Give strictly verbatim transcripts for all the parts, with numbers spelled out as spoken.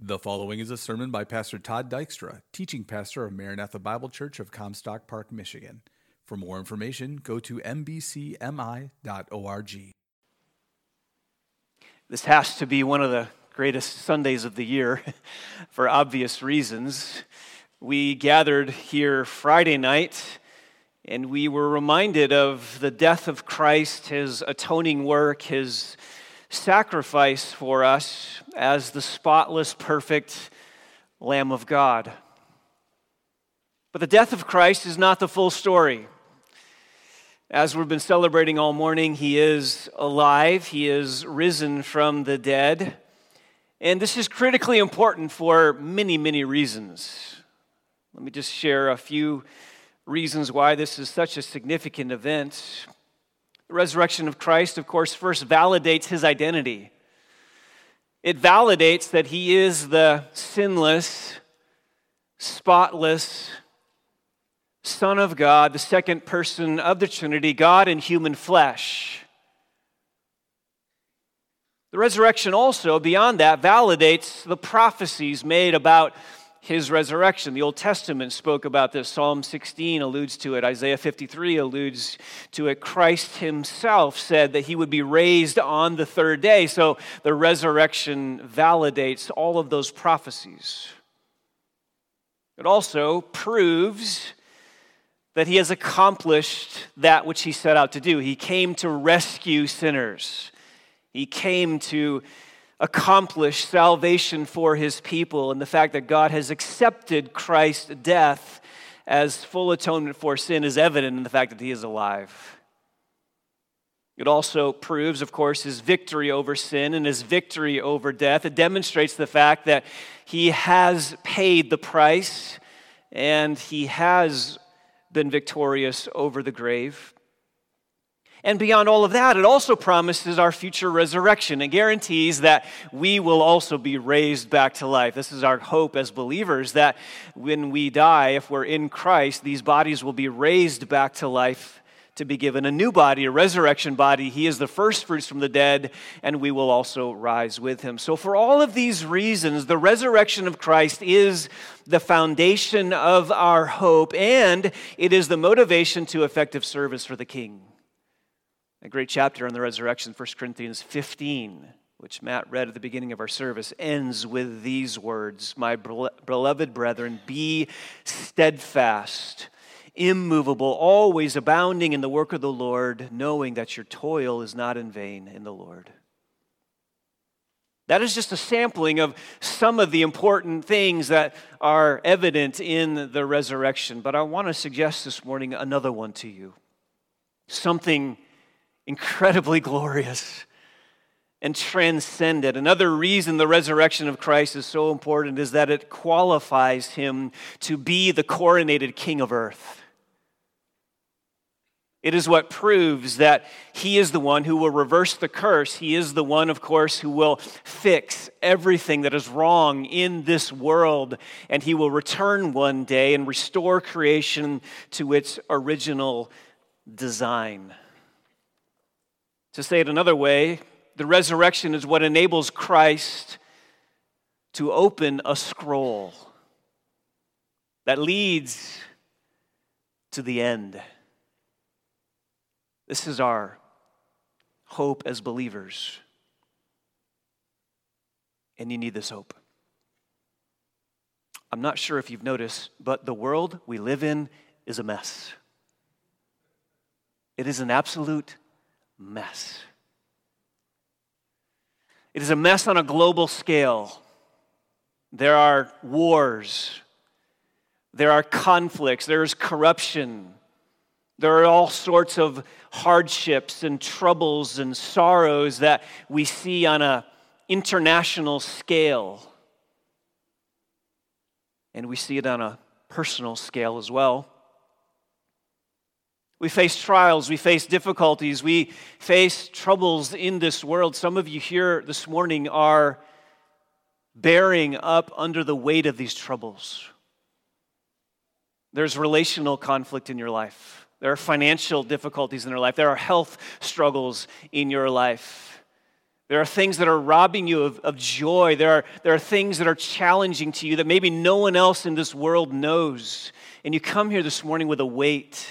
The following is a sermon by Pastor Todd Dykstra, teaching pastor of Maranatha Bible Church of Comstock Park, Michigan. For more information, go to m b c m i dot org. This has to be one of the greatest Sundays of the year for obvious reasons. We gathered here Friday night and we were reminded of the death of Christ, his atoning work, his sacrifice for us as the spotless, perfect Lamb of God. But the death of Christ is not the full story. As we've been celebrating all morning, he is alive, he is risen from the dead, and this is critically important for many, many reasons. Let me just share a few reasons why this is such a significant event. The resurrection of Christ, of course, first validates his identity. It validates that he is the sinless, spotless Son of God, the second person of the Trinity, God in human flesh. The resurrection also, beyond that, validates the prophecies made about his resurrection. The Old Testament spoke about this. Psalm sixteen alludes to it. Isaiah fifty-three alludes to it. Christ himself said that he would be raised on the third day. So the resurrection validates all of those prophecies. It also proves that he has accomplished that which he set out to do. He came to rescue sinners. He came to accomplish salvation for his people, and the fact that God has accepted Christ's death as full atonement for sin is evident in the fact that he is alive. It also proves, of course, his victory over sin and his victory over death. It demonstrates the fact that he has paid the price and he has been victorious over the grave. And beyond all of that, it also promises our future resurrection. It guarantees that we will also be raised back to life. This is our hope as believers, that when we die, if we're in Christ, these bodies will be raised back to life to be given a new body, a resurrection body. He is the first fruits from the dead, and we will also rise with him. So for all of these reasons, the resurrection of Christ is the foundation of our hope, and it is the motivation to effective service for the King. A great chapter on the resurrection, First Corinthians fifteen, which Matt read at the beginning of our service, ends with these words: "My beloved brethren, be steadfast, immovable, always abounding in the work of the Lord, knowing that your toil is not in vain in the Lord." That is just a sampling of some of the important things that are evident in the resurrection. But I want to suggest this morning another one to you. Something incredibly glorious and transcendent. Another reason the resurrection of Christ is so important is that it qualifies him to be the coronated King of earth. It is what proves that he is the one who will reverse the curse. He is the one, of course, who will fix everything that is wrong in this world, and he will return one day and restore creation to its original design. To say it another way, the resurrection is what enables Christ to open a scroll that leads to the end. This is our hope as believers. And you need this hope. I'm not sure if you've noticed, but the world we live in is a mess. It is an absolute mess. It is a mess on a global scale. There are wars. There are conflicts. There is corruption. There are all sorts of hardships and troubles and sorrows that we see on an international scale. And we see it on a personal scale as well. We face trials, we face difficulties, we face troubles in this world. Some of you here this morning are bearing up under the weight of these troubles. There's relational conflict in your life. There are financial difficulties in your life. There are health struggles in your life. There are things that are robbing you of, of joy. There are, there are things that are challenging to you that maybe no one else in this world knows. And you come here this morning with a weight.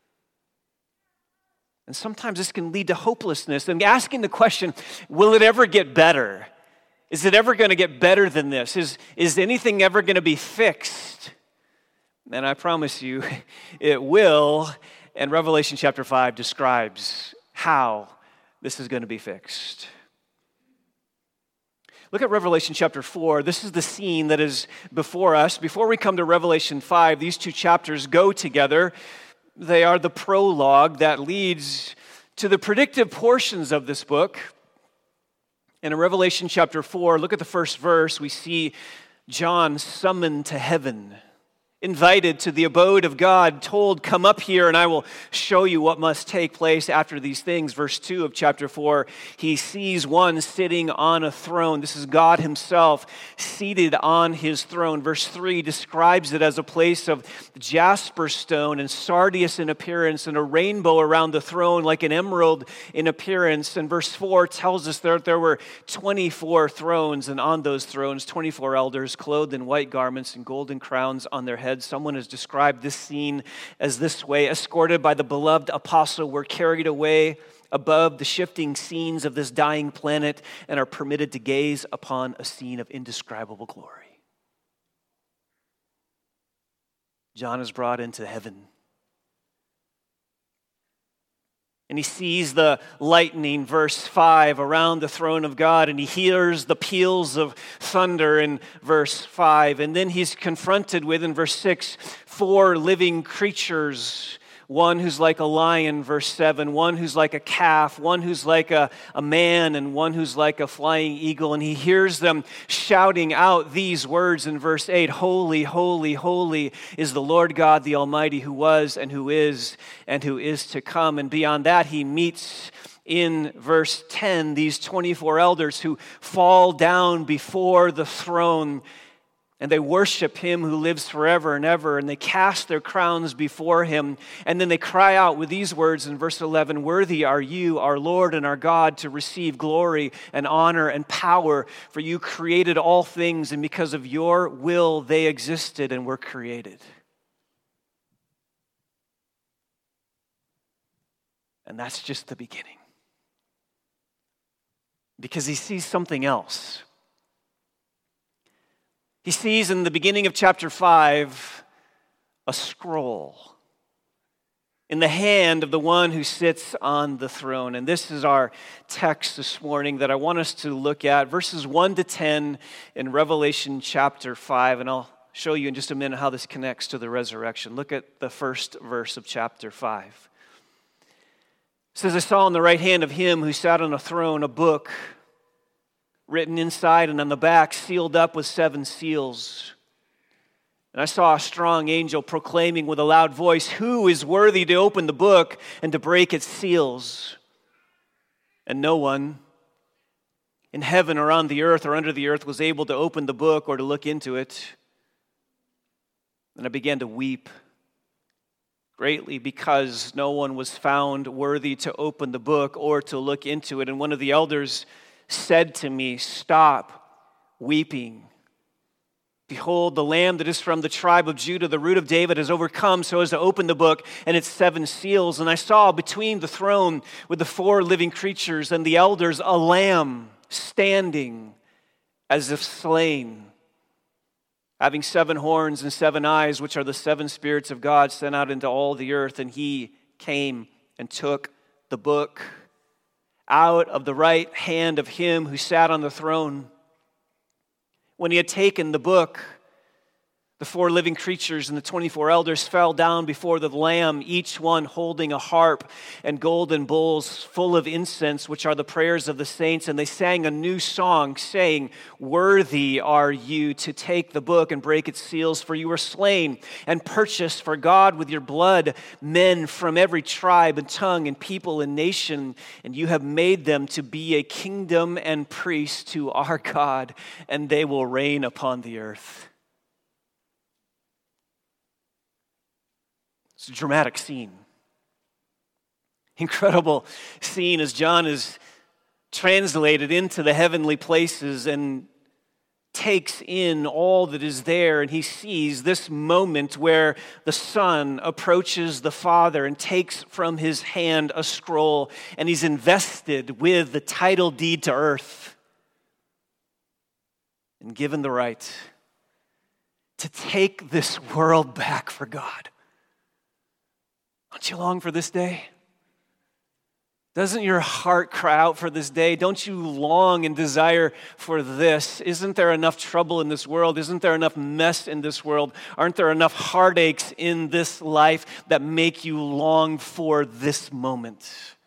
And sometimes this can lead to hopelessness and asking the question, will it ever get better? Is it ever going to get better than this? Is, is anything ever going to be fixed? And I promise you, it will. And Revelation chapter five describes how this is going to be fixed. Look at Revelation chapter four. This is the scene that is before us. Before we come to Revelation five, these two chapters go together. They are the prologue that leads to the predictive portions of this book. And in Revelation chapter four, look at the first verse. We see John summoned to heaven, invited to the abode of God, told, come up here and I will show you what must take place after these things. Verse two of chapter four, he sees one sitting on a throne. This is God himself seated on his throne. Verse three describes it as a place of jasper stone and sardius in appearance and a rainbow around the throne like an emerald in appearance. And verse four tells us that there were twenty-four thrones, and on those thrones twenty-four elders clothed in white garments and golden crowns on their heads. Someone has described this scene as this way: escorted by the beloved apostle, we're carried away above the shifting scenes of this dying planet and are permitted to gaze upon a scene of indescribable glory. John is brought into heaven. And he sees the lightning, verse five, around the throne of God, and he hears the peals of thunder in verse five. And then he's confronted with, in verse six, four living creatures. One who's like a lion, verse seven, one who's like a calf, one who's like a, a man, and one who's like a flying eagle. And he hears them shouting out these words in verse eight, holy, holy, holy is the Lord God the Almighty, who was and who is and who is to come. And beyond that, he meets in verse ten these twenty-four elders who fall down before the throne. And they worship him who lives forever and ever, and they cast their crowns before him. And then they cry out with these words in verse eleven, worthy are you, our Lord and our God, to receive glory and honor and power, for you created all things, and because of your will they existed and were created. And that's just the beginning. Because he sees something else. He sees in the beginning of chapter five a scroll in the hand of the one who sits on the throne. And this is our text this morning that I want us to look at, verses one to ten in Revelation chapter five. And I'll show you in just a minute how this connects to the resurrection. Look at the first verse of chapter five. It says, I saw on the right hand of him who sat on a throne a book written inside and on the back, sealed up with seven seals. And I saw a strong angel proclaiming with a loud voice, who is worthy to open the book and to break its seals? And no one in heaven or on the earth or under the earth was able to open the book or to look into it. And I began to weep greatly because no one was found worthy to open the book or to look into it. And one of the elders said to me, stop weeping. Behold, the Lamb that is from the tribe of Judah, the root of David, has overcome so as to open the book and its seven seals. And I saw between the throne with the four living creatures and the elders a lamb standing as if slain, having seven horns and seven eyes, which are the seven spirits of God sent out into all the earth. And he came and took the book out of the right hand of him who sat on the throne. When he had taken the book, the four living creatures and the twenty-four elders fell down before the Lamb, each one holding a harp and golden bowls full of incense, which are the prayers of the saints. And they sang a new song, saying, worthy are you to take the book and break its seals, for you were slain and purchased for God with your blood men from every tribe and tongue and people and nation, and you have made them to be a kingdom and priests to our God, and they will reign upon the earth. It's a dramatic scene. Incredible scene as John is translated into the heavenly places and takes in all that is there, and he sees this moment where the Son approaches the Father and takes from his hand a scroll, and he's invested with the title deed to earth and given the right to take this world back for God. Don't you long for this day? Doesn't your heart cry out for this day? Don't you long and desire for this? Isn't there enough trouble in this world? Isn't there enough mess in this world? Aren't there enough heartaches in this life that make you long for this moment?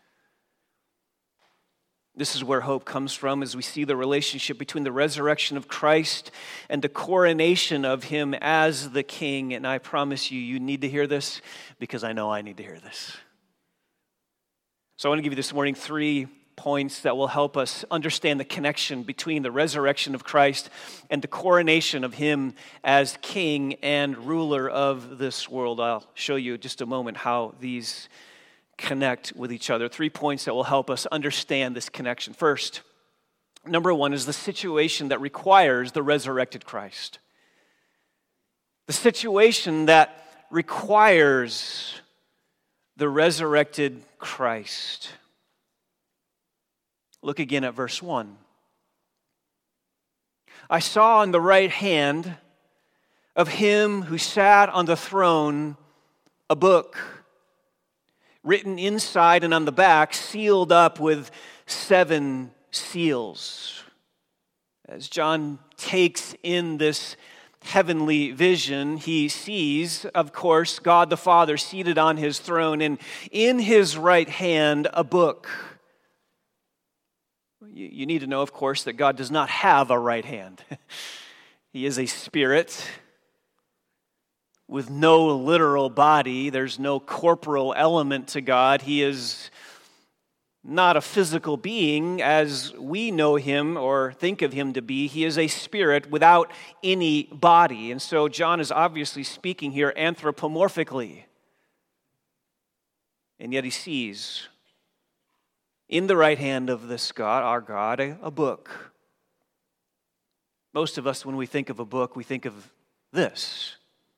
This is where hope comes from, as we see the relationship between the resurrection of Christ and the coronation of him as the King. And I promise you, you need to hear this because I know I need to hear this. So I want to give you this morning three points that will help us understand the connection between the resurrection of Christ and the coronation of him as King and ruler of this world. I'll show you in just a moment how these connect with each other. Three points that will help us understand this connection. First, number one is the situation that requires the resurrected Christ. The situation that requires the resurrected Christ. Look again at verse one. I saw on the right hand of him who sat on the throne a book written inside and on the back, sealed up with seven seals. As John takes in this heavenly vision, he sees, of course, God the Father seated on his throne, and in his right hand a book. You, you need to know, of course, that God does not have a right hand. He is a spirit with no literal body. There's no corporal element to God. He is not a physical being as we know him or think of him to be. He is a spirit without any body. And so John is obviously speaking here anthropomorphically. And yet he sees in the right hand of this God, our God, a, a book. Most of us, when we think of a book, we think of this.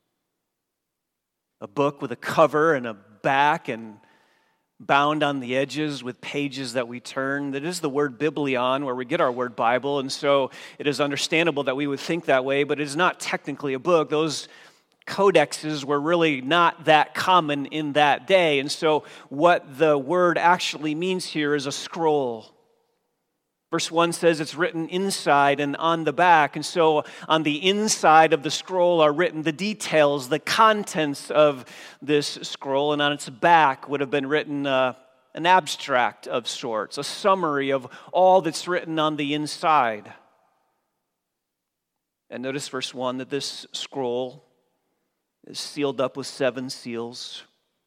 A book with a cover and a back and bound on the edges with pages that we turn. That is the word biblion, where we get our word Bible, and so it is understandable that we would think that way, but it is not technically a book. Those codexes were really not that common in that day, and so what the word actually means here is a scroll. Verse one says it's written inside and on the back, and so on the inside of the scroll are written the details, the contents of this scroll, and on its back would have been written uh, an abstract of sorts, a summary of all that's written on the inside. And notice verse one, that this scroll is sealed up with seven seals.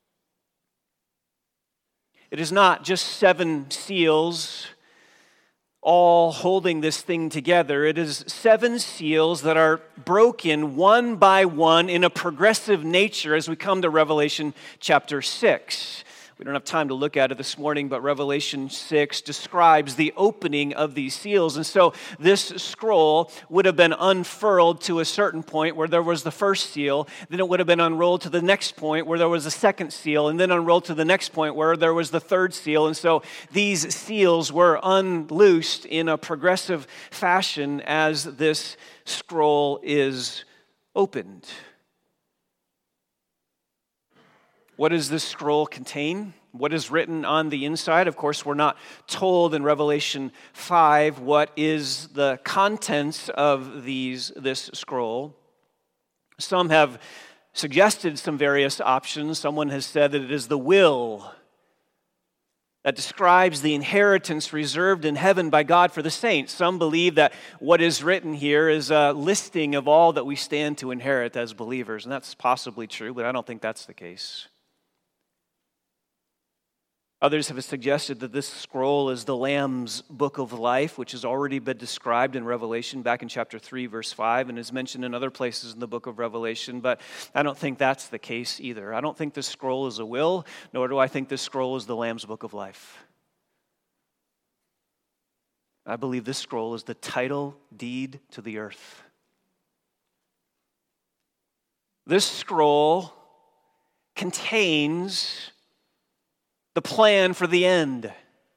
It is not just seven seals all holding this thing together. It is seven seals that are broken one by one in a progressive nature as we come to Revelation chapter six. We don't have time to look at it this morning, but Revelation six describes the opening of these seals. And so this scroll would have been unfurled to a certain point where there was the first seal. Then it would have been unrolled to the next point where there was a second seal. And then unrolled to the next point where there was the third seal. And so these seals were unloosed in a progressive fashion as this scroll is opened. What does this scroll contain? What is written on the inside? Of course, we're not told in Revelation five what is the contents of these this scroll. Some have suggested some various options. Someone has said that it is the will that describes the inheritance reserved in heaven by God for the saints. Some believe that what is written here is a listing of all that we stand to inherit as believers, and that's possibly true, but I don't think that's the case. Others have suggested that this scroll is the Lamb's book of life, which has already been described in Revelation back in chapter three, verse five, and is mentioned in other places in the book of Revelation, but I don't think that's the case either. I don't think this scroll is a will, nor do I think this scroll is the Lamb's book of life. I believe this scroll is the title deed to the earth. This scroll contains the plan for the end.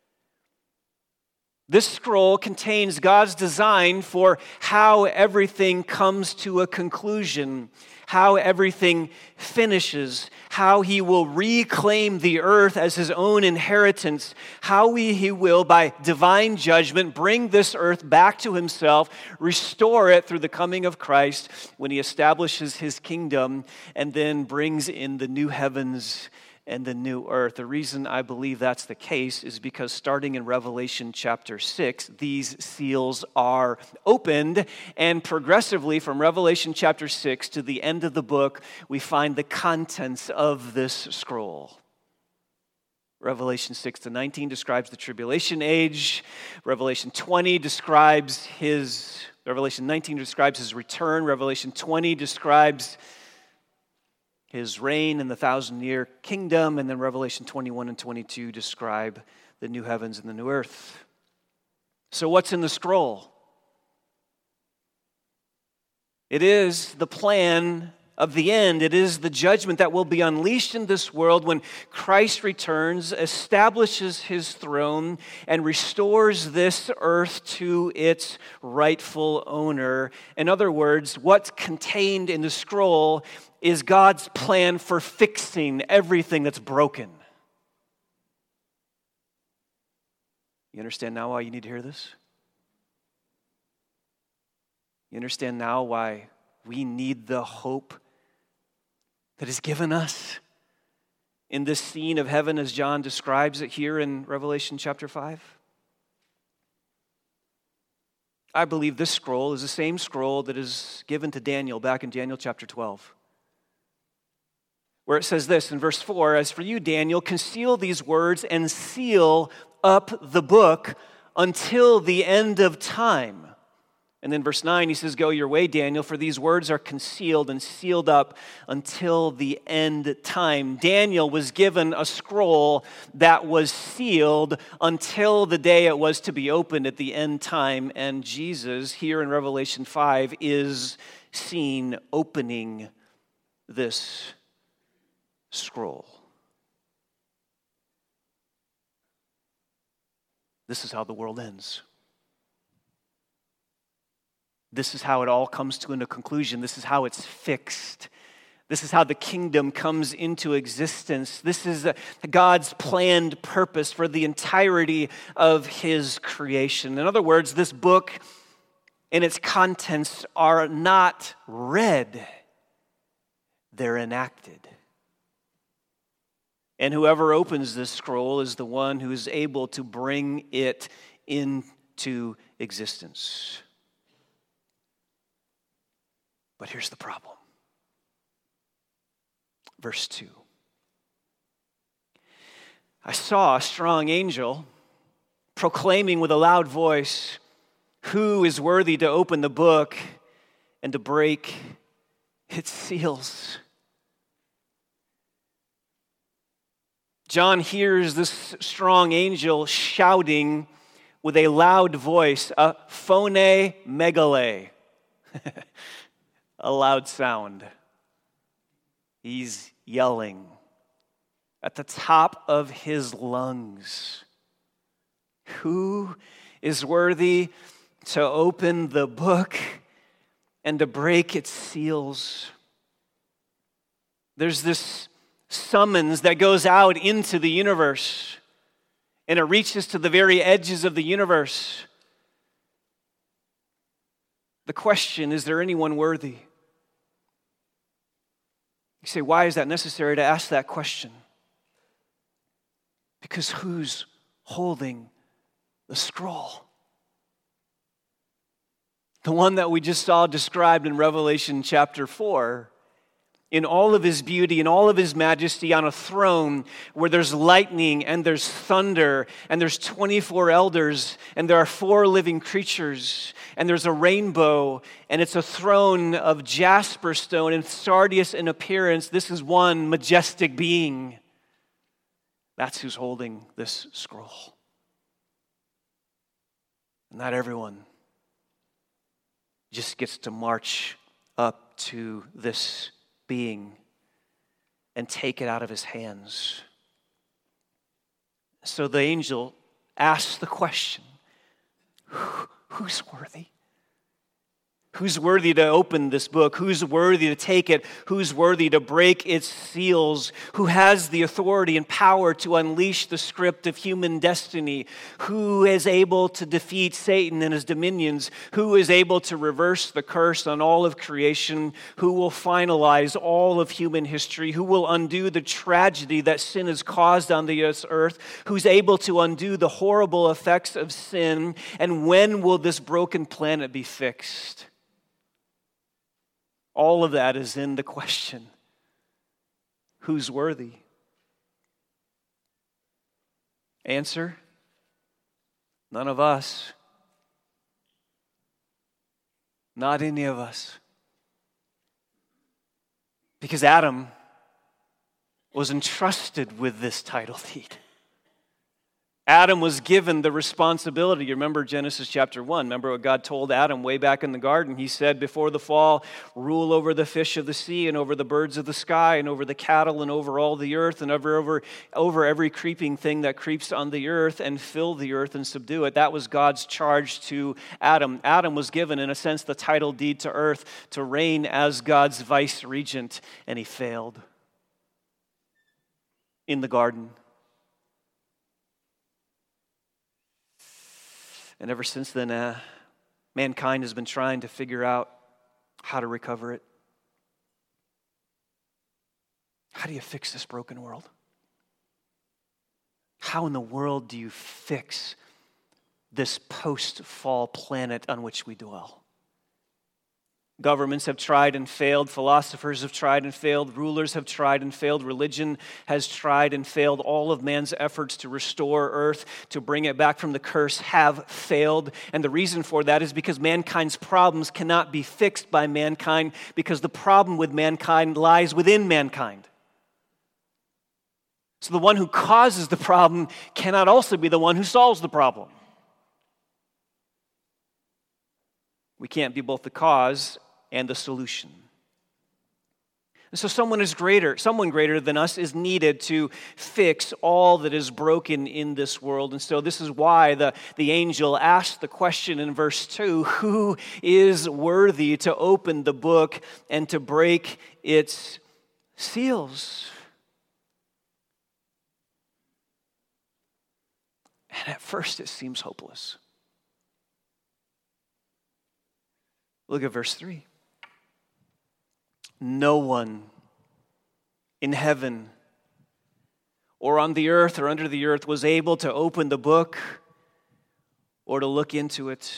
This scroll contains God's design for how everything comes to a conclusion, how everything finishes, how he will reclaim the earth as his own inheritance, how he, he will, by divine judgment, bring this earth back to himself, restore it through the coming of Christ when he establishes his kingdom, and then brings in the new heavens and the new earth. The reason I believe that's the case is because starting in Revelation chapter six, these seals are opened, and progressively from Revelation chapter six to the end of the book, we find the contents of this scroll. Revelation six to nineteen describes the tribulation age. Revelation twenty describes his, Revelation nineteen describes his return. Revelation twenty describes his reign in the thousand-year kingdom, and then Revelation twenty-one and twenty-two describe the new heavens and the new earth. So what's in the scroll? It is the plan of the end. It is the judgment that will be unleashed in this world when Christ returns, establishes his throne, and restores this earth to its rightful owner. In other words, what's contained in the scroll is God's plan for fixing everything that's broken. You understand now why you need to hear this? You understand now why we need the hope that is given us in this scene of heaven as John describes it here in Revelation chapter five? I believe this scroll is the same scroll that is given to Daniel back in Daniel chapter twelve, where it says this in verse four, "As for you, Daniel, conceal these words and seal up the book until the end of time." And then verse nine, he says, "Go your way, Daniel, for these words are concealed and sealed up until the end time." Daniel was given a scroll that was sealed until the day it was to be opened at the end time. And Jesus, here in Revelation five, is seen opening this scroll. This is how the world ends. This is how it all comes to a conclusion. This is how it's fixed. This is how the kingdom comes into existence. This is God's planned purpose for the entirety of his creation. In other words, this book and its contents are not read, they're enacted. And whoever opens this scroll is the one who is able to bring it into existence. But here's the problem. Verse two. "I saw a strong angel proclaiming with a loud voice, 'Who is worthy to open the book and to break its seals?'" John hears this strong angel shouting with a loud voice, a phone megale. A loud sound. He's yelling at the top of his lungs. "Who is worthy to open the book and to break its seals?" There's this summons that goes out into the universe, and it reaches to the very edges of the universe. The question, is there anyone worthy? You say, why is that necessary to ask that question? Because who's holding the scroll? The one that we just saw described in Revelation chapter four, in all of his beauty, in all of his majesty, on a throne where there's lightning and there's thunder and there's twenty-four elders and there are four living creatures and there's a rainbow and it's a throne of jasper stone and sardius in appearance. This is one majestic being. That's who's holding this scroll. Not everyone just gets to march up to this being and take it out of his hands. So the angel asks the question, who's worthy? Who's worthy to open this book? Who's worthy to take it? Who's worthy to break its seals? Who has the authority and power to unleash the script of human destiny? Who is able to defeat Satan and his dominions? Who is able to reverse the curse on all of creation? Who will finalize all of human history? Who will undo the tragedy that sin has caused on the earth? Who's able to undo the horrible effects of sin? And when will this broken planet be fixed? All of that is in the question, who's worthy? Answer, none of us. Not any of us. Because Adam was entrusted with this title deed. Adam was given the responsibility. You remember Genesis chapter one. Remember what God told Adam way back in the garden? He said, before the fall, rule over the fish of the sea and over the birds of the sky and over the cattle and over all the earth and over, over, over every creeping thing that creeps on the earth and fill the earth and subdue it. That was God's charge to Adam. Adam was given, in a sense, the title deed to earth to reign as God's vice regent, and he failed in the garden. And ever since then, uh, mankind has been trying to figure out how to recover it. How do you fix this broken world? How in the world do you fix this post-fall planet on which we dwell? Governments have tried and failed. Philosophers have tried and failed. Rulers have tried and failed. Religion has tried and failed. All of man's efforts to restore earth, to bring it back from the curse, have failed. And the reason for that is because mankind's problems cannot be fixed by mankind, because the problem with mankind lies within mankind. So the one who causes the problem cannot also be the one who solves the problem. We can't be both the cause and the solution. And so someone is greater, someone greater than us is needed to fix all that is broken in this world. And so this is why the, the angel asked the question in verse two, who is worthy to open the book and to break its seals? And at first it seems hopeless. Look at verse three. No one in heaven or on the earth or under the earth was able to open the book or to look into it.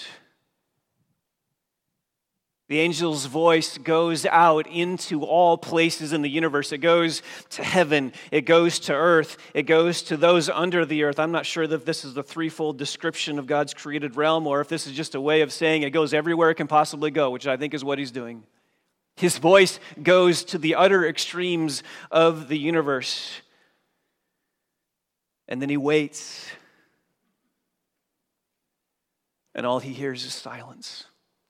The angel's voice goes out into all places in the universe. It goes to heaven. It goes to earth. It goes to those under the earth. I'm not sure that this is the threefold description of God's created realm, or if this is just a way of saying it goes everywhere it can possibly go, which I think is what he's doing. His voice goes to the utter extremes of the universe. And then he waits. And all he hears is silence.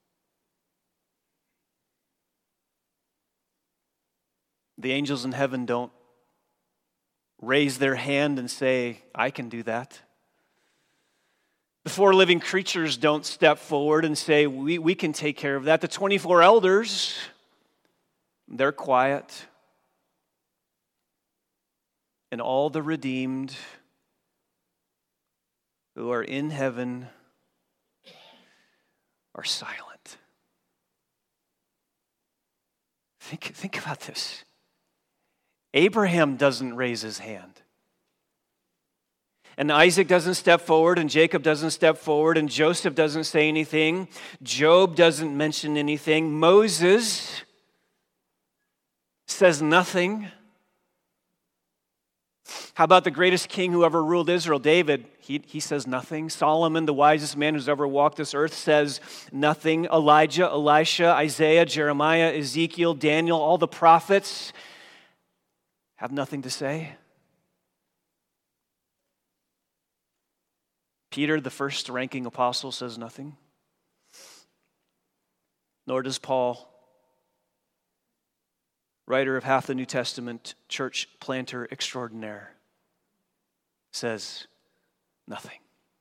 The angels in heaven don't raise their hand and say, I can do that. The four living creatures don't step forward and say, we, we can take care of that. The twenty-four elders, they're quiet. And all the redeemed who are in heaven are silent. Think, think about this. Abraham doesn't raise his hand. And Isaac doesn't step forward, and Jacob doesn't step forward, and Joseph doesn't say anything. Job doesn't mention anything. Moses says nothing. How about the greatest king who ever ruled Israel, David? He, he says nothing. Solomon, the wisest man who's ever walked this earth, says nothing. Elijah, Elisha, Isaiah, Jeremiah, Ezekiel, Daniel, all the prophets have nothing to say. Peter, the first ranking apostle, says nothing. Nor does Paul, writer of half the New Testament, church planter extraordinaire, says nothing.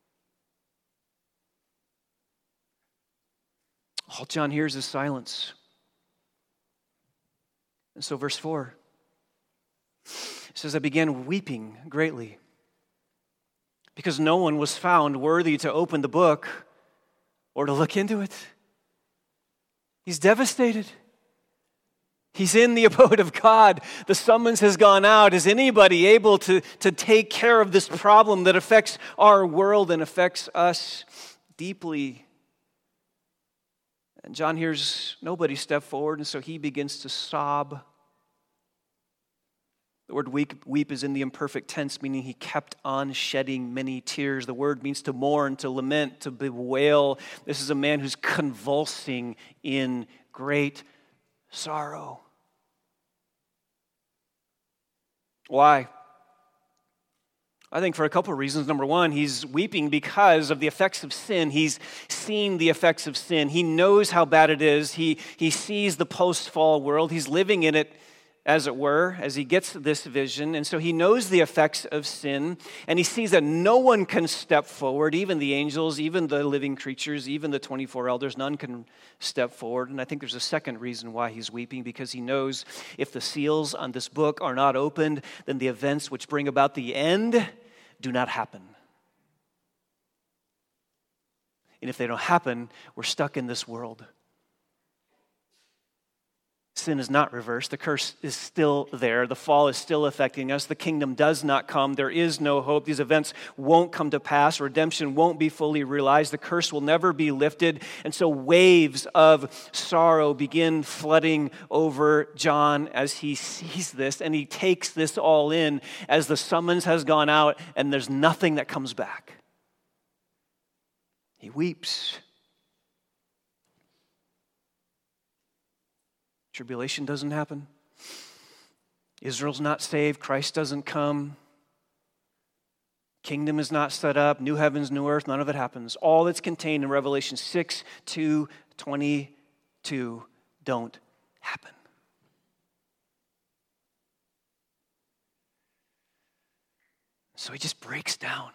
All John hears is silence. And so verse four, it says, I began weeping greatly because no one was found worthy to open the book or to look into it. He's devastated. He's in the abode of God. The summons has gone out. Is anybody able to, to take care of this problem that affects our world and affects us deeply? And John hears nobody step forward, and so he begins to sob. The word weep, weep is in the imperfect tense, meaning he kept on shedding many tears. The word means to mourn, to lament, to bewail. This is a man who's convulsing in great sorrow. Why? I think for a couple of reasons. Number one, he's weeping because of the effects of sin. He's seen the effects of sin. He knows how bad it is. He, he sees the post-fall world. He's living in it, as it were, as he gets this vision. And so he knows the effects of sin, and he sees that no one can step forward, even the angels, even the living creatures, even the twenty-four elders. None can step forward. And I think there's a second reason why he's weeping, because he knows if the seals on this book are not opened, then the events which bring about the end do not happen. And if they don't happen, we're stuck in this world. Sin is not reversed. The curse is still there. The fall is still affecting us. The kingdom does not come. There is no hope. These events won't come to pass. Redemption won't be fully realized. The curse will never be lifted. And so waves of sorrow begin flooding over John as he sees this, and he takes this all in as the summons has gone out and there's nothing that comes back. He weeps. Tribulation doesn't happen. Israel's not saved. Christ doesn't come. Kingdom is not set up. New heavens, new earth. None of it happens. All that's contained in Revelation six, two, twenty-two don't happen. So he just breaks down.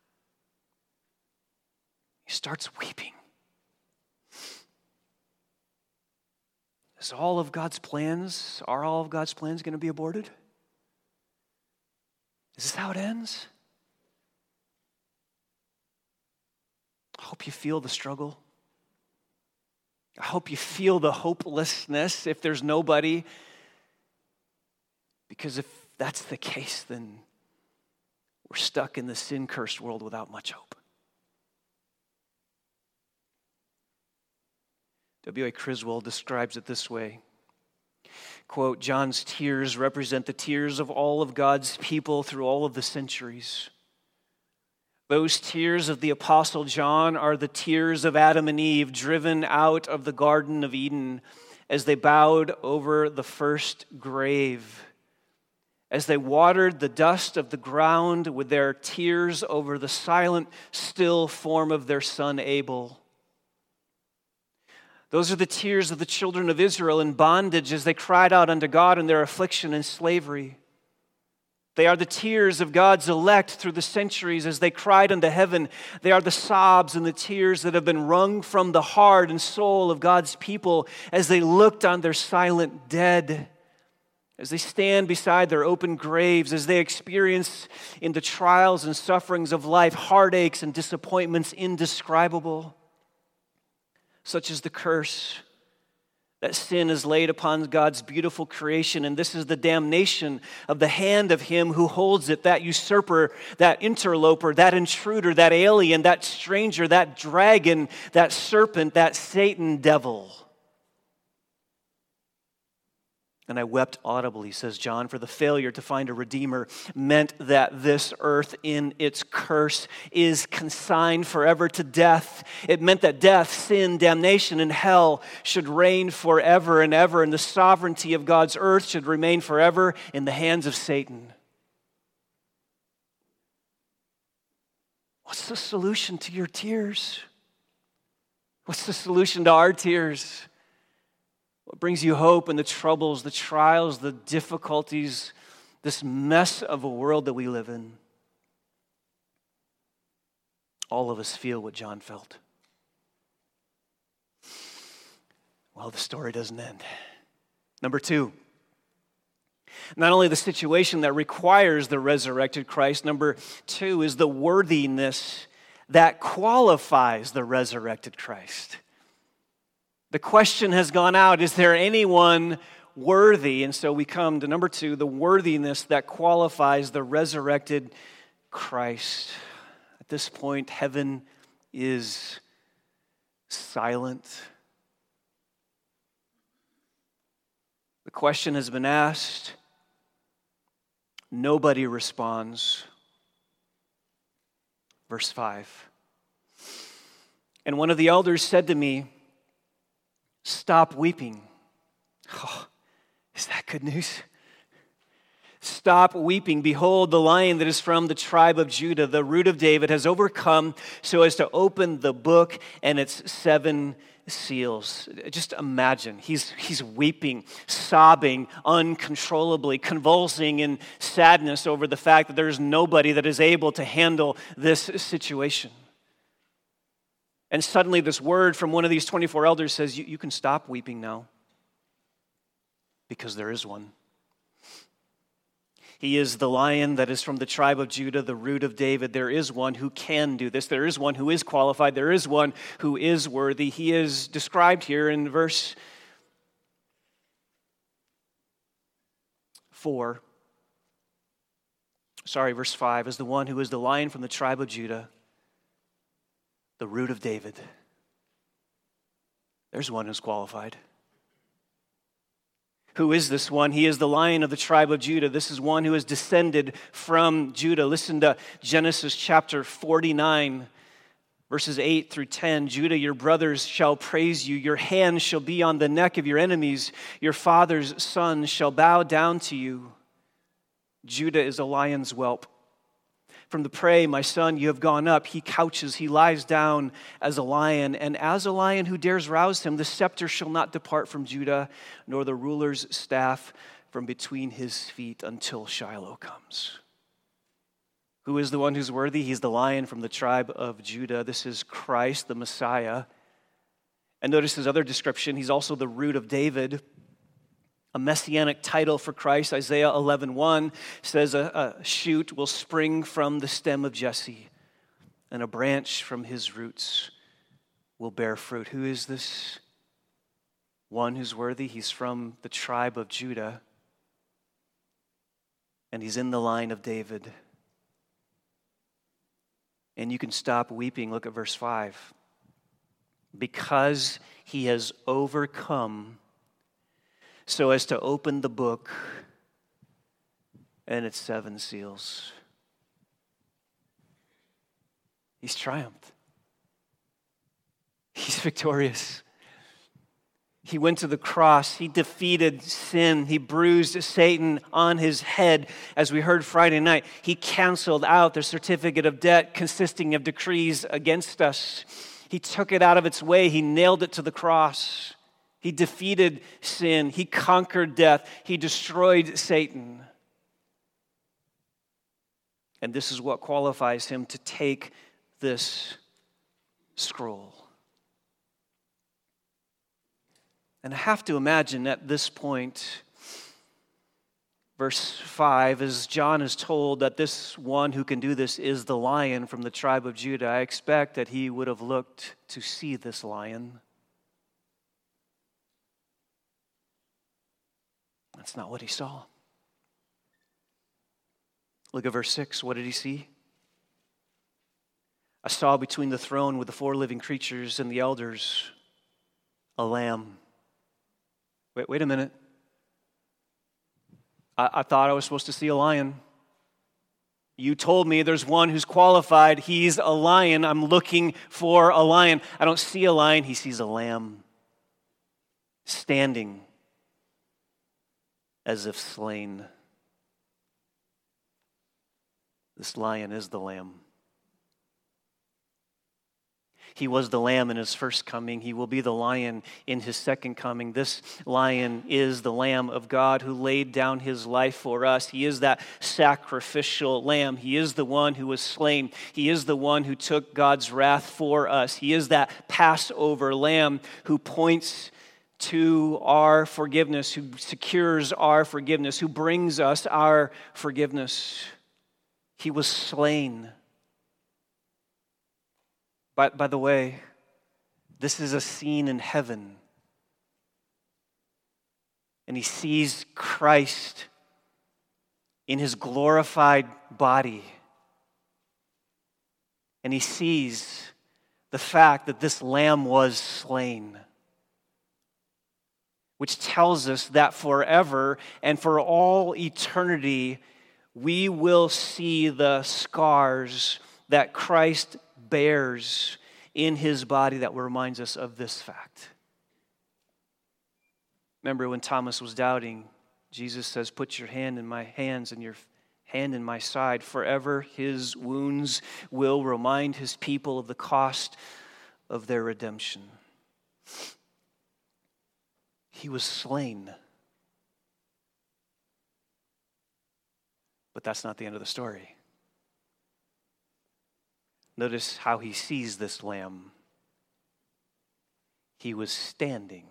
He starts weeping. Is all of God's plans, are all of God's plans going to be aborted? Is this how it ends? I hope you feel the struggle. I hope you feel the hopelessness if there's nobody. Because if that's the case, then we're stuck in the sin-cursed world without much hope. W A Criswell describes it this way. Quote, John's tears represent the tears of all of God's people through all of the centuries. Those tears of the Apostle John are the tears of Adam and Eve driven out of the Garden of Eden as they bowed over the first grave, as they watered the dust of the ground with their tears over the silent, still form of their son Abel. Those are the tears of the children of Israel in bondage as they cried out unto God in their affliction and slavery. They are the tears of God's elect through the centuries as they cried unto heaven. They are the sobs and the tears that have been wrung from the heart and soul of God's people as they looked on their silent dead, as they stand beside their open graves, as they experience in the trials and sufferings of life heartaches and disappointments indescribable. Such is the curse that sin is laid upon God's beautiful creation, and this is the damnation of the hand of him who holds it, that usurper, that interloper, that intruder, that alien, that stranger, that dragon, that serpent, that Satan devil. And I wept audibly, says John, for the failure to find a redeemer meant that this earth in its curse is consigned forever to death. It meant that death, sin, damnation, and hell should reign forever and ever, and the sovereignty of God's earth should remain forever in the hands of Satan. What's the solution to your tears? What's the solution to our tears? What brings you hope in the troubles, the trials, the difficulties, this mess of a world that we live in? All of us feel what John felt. Well, the story doesn't end. Number two, not only the situation that requires the resurrected Christ, number two is the worthiness that qualifies the resurrected Christ. The question has gone out, is there anyone worthy? And so we come to number two, the worthiness that qualifies the resurrected Christ. At this point, heaven is silent. The question has been asked. Nobody responds. Verse five. And one of the elders said to me, "Stop weeping." Oh, is that good news? Stop weeping. Behold, the Lion that is from the tribe of Judah, the root of David, has overcome so as to open the book and its seven seals. Just imagine, he's, he's weeping, sobbing uncontrollably, convulsing in sadness over the fact that there's nobody that is able to handle this situation. And suddenly this word from one of these twenty-four elders says, you, you can stop weeping now, because there is one. He is the Lion that is from the tribe of Judah, the root of David. There is one who can do this. There is one who is qualified. There is one who is worthy. He is described here in verse four. Sorry, verse five, as the one who is the Lion from the tribe of Judah, the root of David. There's one who's qualified. Who is this one? He is the Lion of the tribe of Judah. This is one who is descended from Judah. Listen to Genesis chapter forty-nine, verses eight through ten. Judah, your brothers shall praise you. Your hand shall be on the neck of your enemies. Your father's son shall bow down to you. Judah is a lion's whelp. From the prey, my son, you have gone up. He couches, he lies down as a lion. And as a lion who dares rouse him, the scepter shall not depart from Judah, nor the ruler's staff from between his feet until Shiloh comes. Who is the one who's worthy? He's the Lion from the tribe of Judah. This is Christ, the Messiah. And notice his other description. He's also the root of David. A messianic title for Christ. Isaiah eleven one says a, a shoot will spring from the stem of Jesse, and a branch from his roots will bear fruit. Who is this one who's worthy? He's from the tribe of Judah, and he's in the line of David. And you can stop weeping. Look at verse five. Because he has overcome so as to open the book and its seven seals. He's triumphed. He's victorious. He went to the cross. He defeated sin. He bruised Satan on his head. As we heard Friday night, he canceled out the certificate of debt consisting of decrees against us. He took it out of its way. He nailed it to the cross. He defeated sin. He conquered death. He destroyed Satan. And this is what qualifies him to take this scroll. And I have to imagine at this point, verse five, as John is told that this one who can do this is the Lion from the tribe of Judah, I expect that he would have looked to see this lion. That's not what he saw. Look at verse six. What did he see? I saw between the throne with the four living creatures and the elders a lamb. Wait, wait a minute. I, I thought I was supposed to see a lion. You told me there's one who's qualified. He's a lion. I'm looking for a lion. I don't see a lion. He sees a lamb standing as if slain. This lion is the lamb. He was the lamb in his first coming. He will be the lion in his second coming. This lion is the Lamb of God who laid down his life for us. He is that sacrificial lamb. He is the one who was slain. He is the one who took God's wrath for us. He is that Passover lamb who points to our forgiveness, who secures our forgiveness, who brings us our forgiveness. He was slain. By, by the way, this is a scene in heaven. And he sees Christ in his glorified body. And he sees the fact that this lamb was slain, which tells us that forever and for all eternity, we will see the scars that Christ bears in his body that reminds us of this fact. Remember when Thomas was doubting, Jesus says, "Put your hand in my hands and your hand in my side." Forever his wounds will remind his people of the cost of their redemption. He was slain. But that's not the end of the story. Notice how he sees this lamb. He was standing.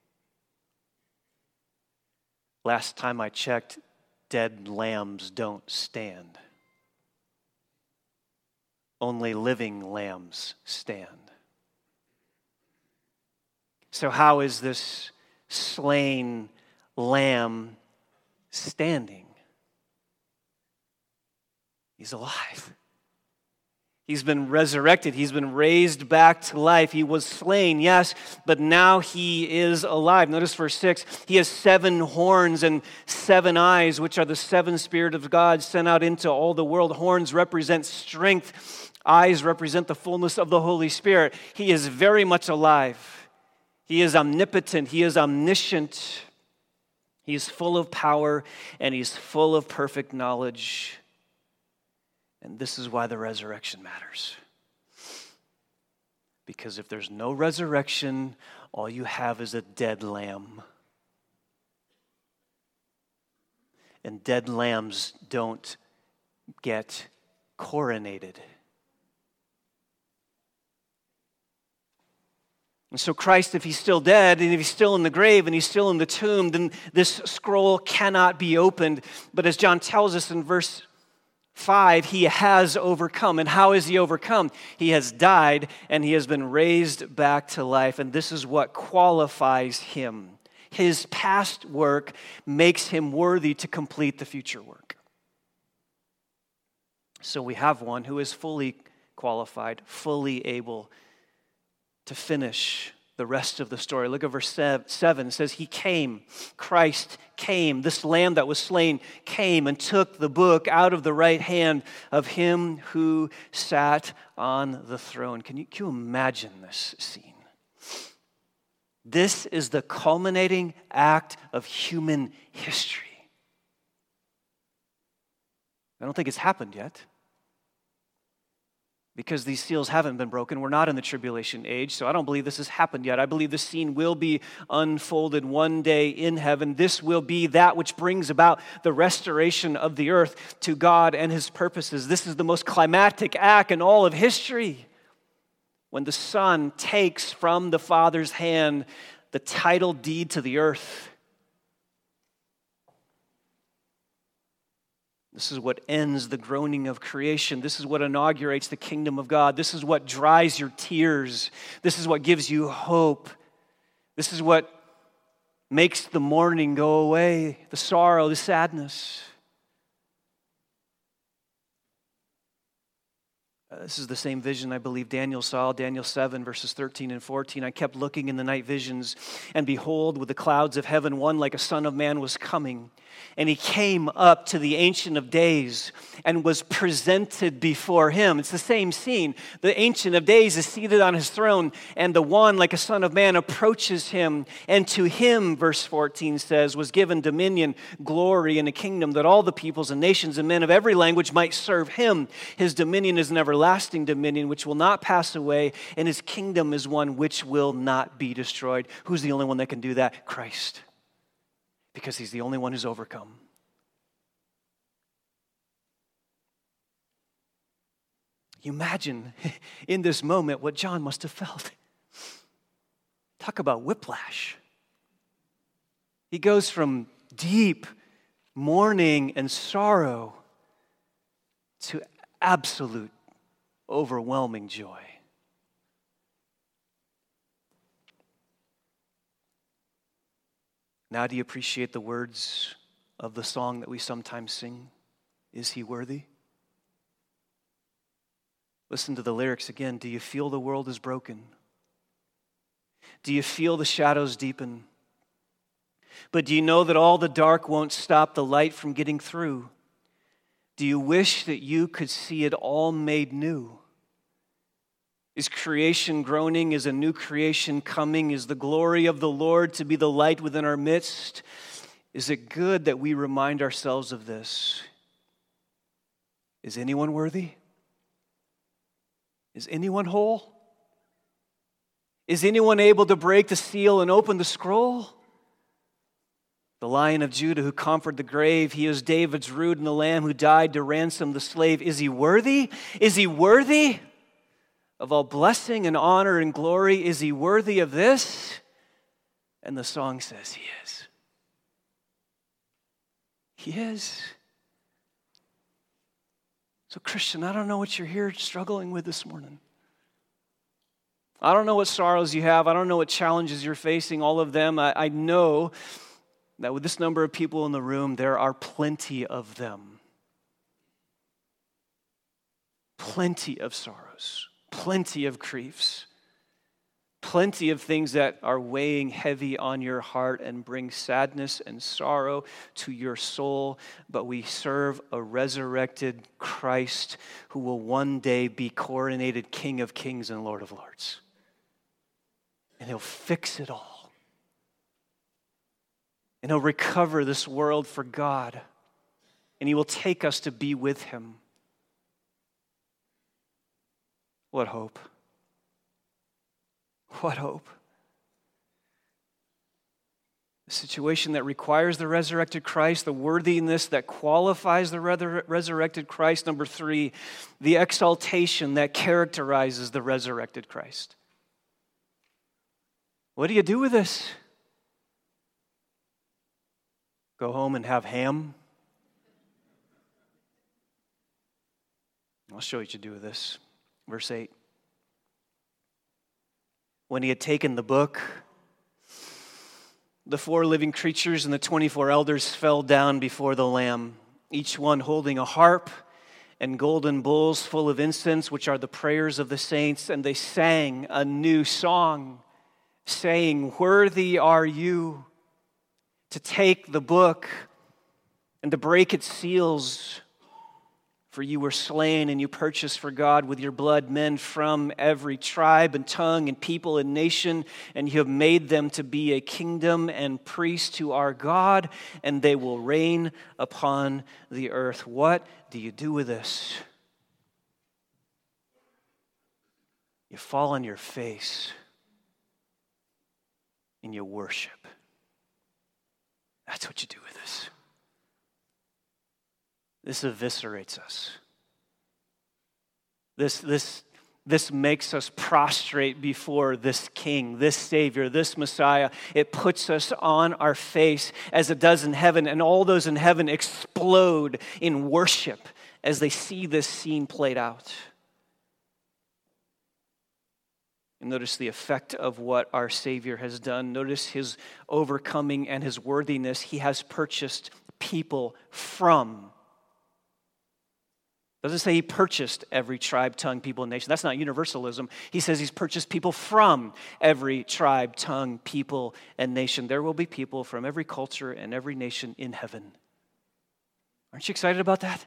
Last time I checked, dead lambs don't stand. Only living lambs stand. So how is this slain lamb standing? He's alive. He's been resurrected. He's been raised back to life. He was slain, yes, but now he is alive. Notice verse six. He has seven horns and seven eyes, which are the seven spirits of God sent out into all the world. Horns represent strength. Eyes represent the fullness of the Holy Spirit. He is very much alive. He is omnipotent. He is omniscient. He is full of power, and he's full of perfect knowledge. And this is why the resurrection matters. Because if there's no resurrection, all you have is a dead lamb. And dead lambs don't get coronated. And so Christ, if he's still dead, and if he's still in the grave, and he's still in the tomb, then this scroll cannot be opened. But as John tells us in verse Five, he has overcome. And how has he overcome? He has died and he has been raised back to life. And this is what qualifies him. His past work makes him worthy to complete the future work. So we have one who is fully qualified, fully able to finish the rest of the story. Look at verse seven. It says, he came, Christ came, this lamb that was slain came and took the book out of the right hand of him who sat on the throne. Can you, can you imagine this scene? This is the culminating act of human history. I don't think it's happened yet, because these seals haven't been broken. We're not in the tribulation age, so I don't believe this has happened yet. I believe this scene will be unfolded one day in heaven. This will be that which brings about the restoration of the earth to God and his purposes. This is the most climactic act in all of history, when the Son takes from the Father's hand the title deed to the earth. This is what ends the groaning of creation. This is what inaugurates the kingdom of God. This is what dries your tears. This is what gives you hope. This is what makes the mourning go away, the sorrow, the sadness. Uh, this is the same vision I believe Daniel saw, Daniel seven, verses thirteen and fourteen. I kept looking in the night visions, and behold, with the clouds of heaven, one like a son of man was coming. And he came up to the Ancient of Days and was presented before him. It's the same scene. The Ancient of Days is seated on his throne, and the one like a son of man approaches him. And to him, verse fourteen says, was given dominion, glory, and a kingdom, that all the peoples and nations and men of every language might serve him. His dominion is an everlasting everlasting dominion which will not pass away, and his kingdom is one which will not be destroyed. Who's the only one that can do that? Christ. Because he's the only one who's overcome. You imagine in this moment what John must have felt. Talk about whiplash. He goes from deep mourning and sorrow to absolute, overwhelming joy. Now, do you appreciate the words of the song that we sometimes sing? Is he worthy? Listen to the lyrics again. Do you feel the world is broken? Do you feel the shadows deepen? But do you know that all the dark won't stop the light from getting through? Do you wish that you could see it all made new? Is creation groaning? Is a new creation coming? Is the glory of the Lord to be the light within our midst? Is it good that we remind ourselves of this? Is anyone worthy? Is anyone whole? Is anyone able to break the seal and open the scroll? The Lion of Judah who conquered the grave, he is David's root and the Lamb who died to ransom the slave. Is he worthy? Is he worthy of all blessing and honor and glory? Is he worthy of this? And the song says he is. He is. So Christian, I don't know what you're here struggling with this morning. I don't know what sorrows you have. I don't know what challenges you're facing, all of them. I, I know that with this number of people in the room, there are plenty of them. Plenty of sorrows, plenty of griefs, plenty of things that are weighing heavy on your heart and bring sadness and sorrow to your soul. But we serve a resurrected Christ who will one day be coronated King of Kings and Lord of Lords. And he'll fix it all. And he'll recover this world for God. And he will take us to be with him. What hope. What hope. The situation that requires the resurrected Christ, the worthiness that qualifies the resurrected Christ. Number three, the exaltation that characterizes the resurrected Christ. What do you do with this? Go home and have ham? I'll show you what you do with this. Verse eight. When he had taken the book, the four living creatures and the twenty-four elders fell down before the Lamb, each one holding a harp and golden bowls full of incense, which are the prayers of the saints, and they sang a new song, saying, "Worthy are you to take the book and to break its seals. For you were slain and you purchased for God with your blood men from every tribe and tongue and people and nation, and you have made them to be a kingdom and priests to our God, and they will reign upon the earth." What do you do with this? You fall on your face and you worship. That's what you do with this. This eviscerates us. This, this, this makes us prostrate before this King, this Savior, this Messiah. It puts us on our face as it does in heaven, and all those in heaven explode in worship as they see this scene played out. And notice the effect of what our Savior has done. Notice his overcoming and his worthiness. He has purchased people from. Doesn't say he purchased every tribe, tongue, people, and nation. That's not universalism. He says he's purchased people from every tribe, tongue, people, and nation. There will be people from every culture and every nation in heaven. Aren't you excited about that?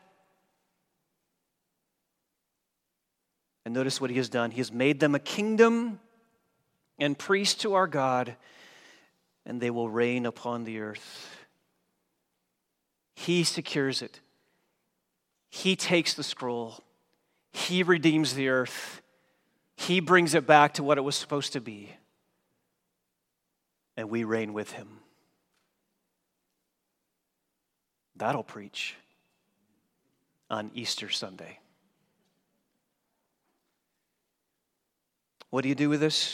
And notice what he has done. He has made them a kingdom and priests to our God, and they will reign upon the earth. He secures it. He takes the scroll. He redeems the earth. He brings it back to what it was supposed to be. And we reign with him. That'll preach on Easter Sunday. What do you do with this?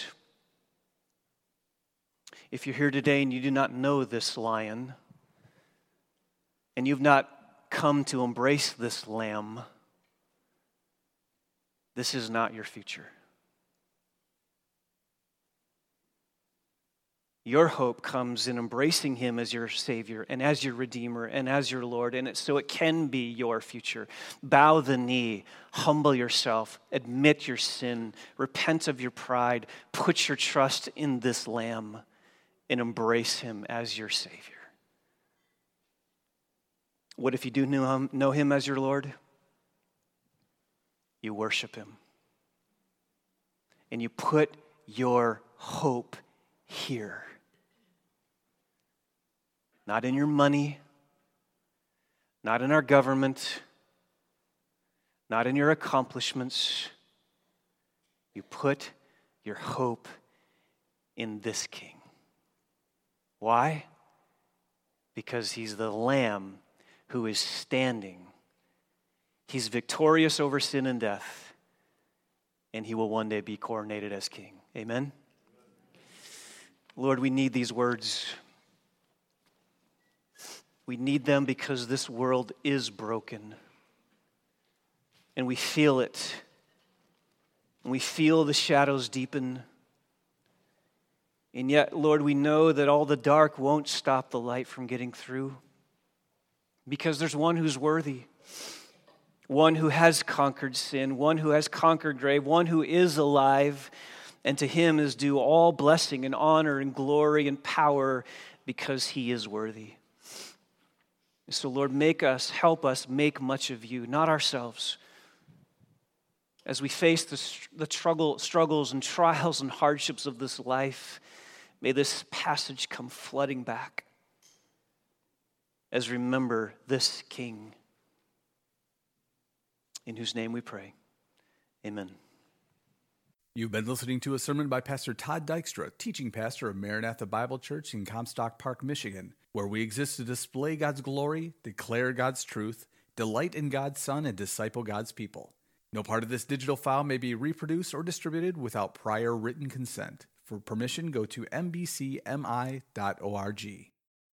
If you're here today and you do not know this lion, and you've not come to embrace this lamb, this is not your future. Your hope comes in embracing him as your Savior and as your Redeemer and as your Lord, and it, so it can be your future. Bow the knee, humble yourself, admit your sin, repent of your pride, put your trust in this Lamb, and embrace him as your Savior. What if you do know him, know him as your Lord? You worship him. And you put your hope here. Not in your money, not in our government, not in your accomplishments. You put your hope in this King. Why? Because he's the Lamb who is standing. He's victorious over sin and death, and he will one day be coronated as King. Amen? Lord, we need these words. We need them because this world is broken. And we feel it. And we feel the shadows deepen. And yet, Lord, we know that all the dark won't stop the light from getting through. Because there's one who's worthy. One who has conquered sin. One who has conquered grave. One who is alive. And to him is due all blessing and honor and glory and power because he is worthy. So, Lord, make us, help us make much of you, not ourselves. As we face the, the struggle, struggles and trials and hardships of this life, may this passage come flooding back as we remember this King, in whose name we pray. Amen. You've been listening to a sermon by Pastor Todd Dykstra, teaching pastor of Maranatha Bible Church in Comstock Park, Michigan, where we exist to display God's glory, declare God's truth, delight in God's Son, and disciple God's people. No part of this digital file may be reproduced or distributed without prior written consent. For permission, go to m b c m i dot org.